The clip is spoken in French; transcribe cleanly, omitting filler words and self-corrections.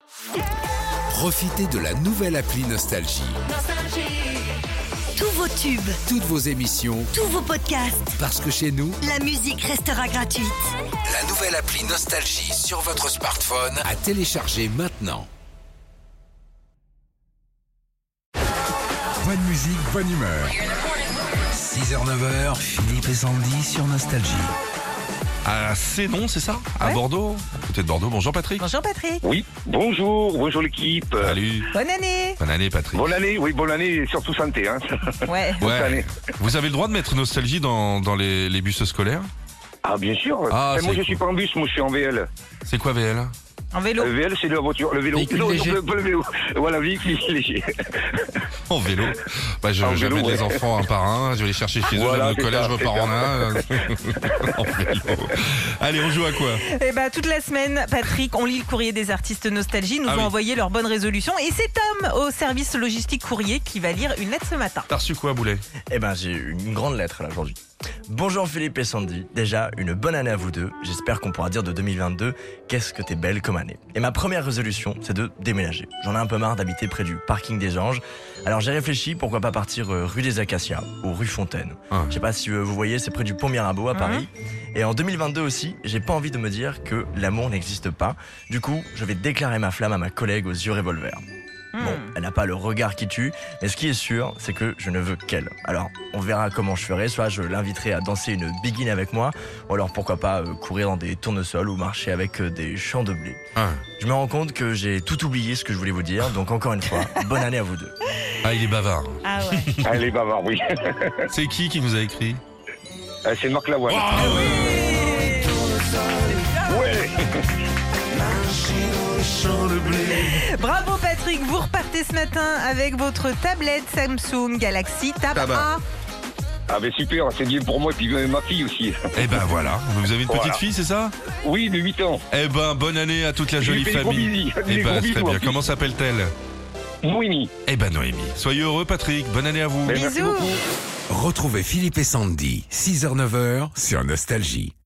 Profitez de la nouvelle appli Nostalgie. Tous vos tubes, Toutes vos émissions, tous vos podcasts, parce que chez nous, la musique restera gratuite. la nouvelle appli Nostalgie sur votre smartphone à télécharger maintenant. Bonne musique, bonne humeur. 6h-9h, Philippe et Sandy sur Nostalgie. À Sénon, c'est ça? À Ouais. Bordeaux? À côté de Bordeaux. Bonjour Patrick. Bonjour Patrick. Oui, bonjour l'équipe. Salut. Bonne année. Bonne année Patrick. Bonne année et surtout santé. Hein. Ouais. Bonne Ouais. année. Vous avez le droit de mettre Nostalgie dans les bus scolaires? Ah bien sûr. Ah, moi c'est je suis pas en bus, moi je suis en VL. C'est quoi VL? En vélo. Le VL c'est la voiture, le vélo. Véhicule Non, léger. pas le vélo. Voilà, véhicule léger. En vélo. Bah, En vélo, j'amène les ouais. enfants un par un, je vais les chercher chez eux, Voilà, j'amène au c'est collège, ça, je repars c'est en un. En vélo. Allez, on joue à quoi? Et bah toute la semaine, Patrick, on lit le courrier des artistes Nostalgie, nous Ah ont oui. envoyé leurs bonnes résolutions. Et c'est Tom au service logistique courrier qui va lire une lettre ce matin. T'as reçu quoi, Boulet? Eh ben, j'ai une grande lettre là aujourd'hui. Bonjour Philippe et Sandy, déjà une bonne année à vous deux. J'espère qu'on pourra dire de 2022 qu'est-ce que t'es belle comme année. Et ma première résolution, c'est de déménager. J'en ai un peu marre d'habiter près du parking des Anges. Alors j'ai réfléchi, pourquoi pas partir rue des Acacias ou rue Fontaine. Ah. Je sais pas si vous voyez, c'est près du pont Mirabeau à Paris. Et en 2022 aussi, j'ai pas envie de me dire que l'amour n'existe pas. Du coup, je vais déclarer ma flamme à ma collègue aux yeux revolver. Bon, elle n'a pas le regard qui tue, mais ce qui est sûr, c'est que je ne veux qu'elle. Alors, on verra comment je ferai, soit je l'inviterai à danser une biguine avec moi, ou alors pourquoi pas courir dans des tournesols ou marcher avec des champs de blé. Ah. Je me rends compte que j'ai tout oublié ce que je voulais vous dire, donc encore une fois, bonne année à vous deux. Ah, il est bavard. Ah ouais. Allez, bavard, oui. C'est qui vous a écrit? C'est Marc Lavoine. Ah Ouais. Bravo Patrick, vous repartez ce matin avec votre tablette Samsung Galaxy Tab Ah bah. A. Ah ben super, c'est bien pour moi et puis ma fille aussi. Eh ben voilà, vous avez une petite Voilà. fille, c'est ça? Oui, de 8 ans. Eh ben, bonne année à toute la Je lui jolie fais des gros famille. bisous. Eh Des ben, gros très bisous, bien. en plus. Comment s'appelle-t-elle? Noémie. Eh ben, Noémie. Soyez heureux, Patrick. Bonne année à vous. Ben, merci Bisous. beaucoup. Retrouvez Philippe et Sandy, 6h-9h sur Nostalgie.